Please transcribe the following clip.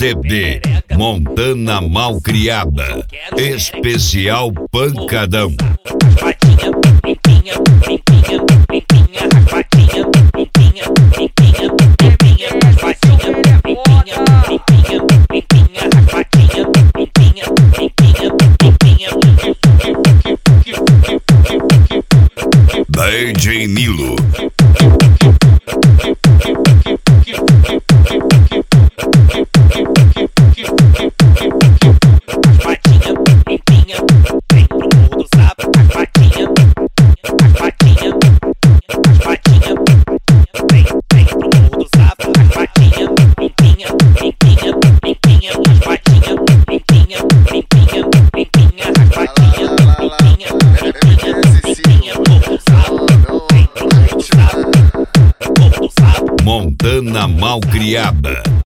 CD Montana Malcriada, especial pancadão. Patinha, pimpinha, pimpinha, pimpinha, patinha, pimpinha, pimpinha, pimpinha, patinha, pimpinha, pimpinha, pimpinha, patinha, pimpinha, pimpinha, pimpinha. DJ Nilo. Patinha, pimpinha, vem pro morro do sapo. Patinha, patinha, patinha, vem pro morro do sapo. Patinha, pimpinha, pimpinha, pimpinha, patinha, pimpinha, pimpinha, pimpinha, patinha, pimpinha, pimpinha, pimpinha, morro do sapo. Vem pro morro do sapo, morro do sapo. Montana Malcriada.